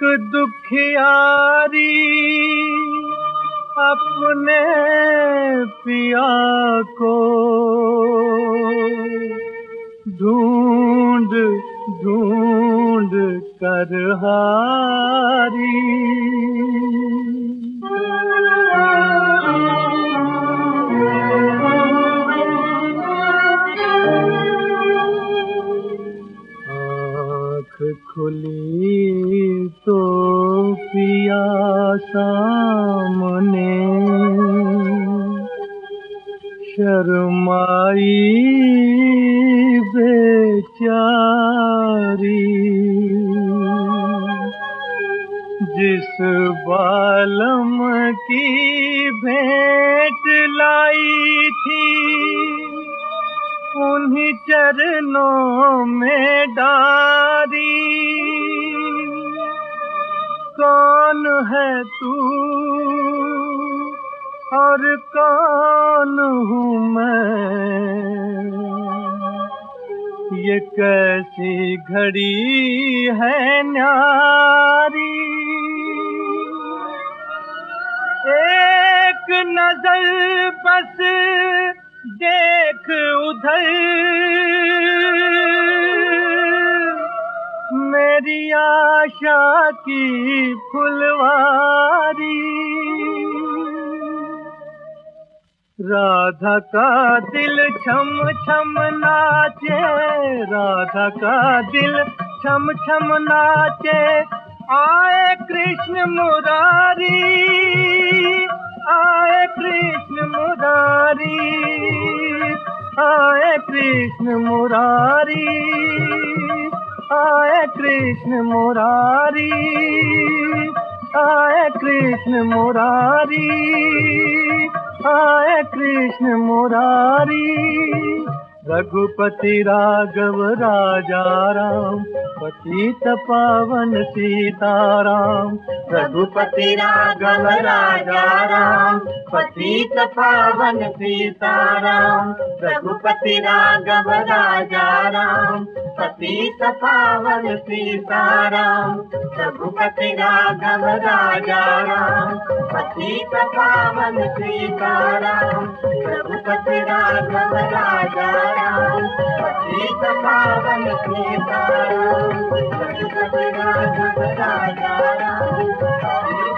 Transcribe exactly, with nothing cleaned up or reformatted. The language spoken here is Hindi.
एक दुखियारी अपने पिया को ढूंढ ढूंढ कर हारी। आँख खुली तो पिया सामने, शर्माई बेचारी। जिस बालम की भेंट लाई थी, उन्हीं चरणों में डारी। कौन है तू और कौन हूँ मैं, ये कैसी घड़ी है न्यारी। एक नजर बस देख उधर, मेरी आशा की फुलवारी। राधा का दिल छम छम नाचे, राधा का दिल छम छम नाचे। आए कृष्ण मुरारी, आए कृष्ण मुरारी, आए कृष्ण मुरारी, आए कृष्ण मुरारी, आए कृष्ण मुरारी, आए कृष्ण मुरारी। रघुपति राघव राजा राम, पतित पावन सीताराम। रघुपति राघव राजा राम, पतित पावन सीताराम। रघुपति राघव राजा राम, पतित पावन सीताराम। रघुपति राघव राजा राम, पतित पावन सीताराम। रघुपति राघव राजा राम, पतित पावन सीताराम। रघुपति राघव राजा राम।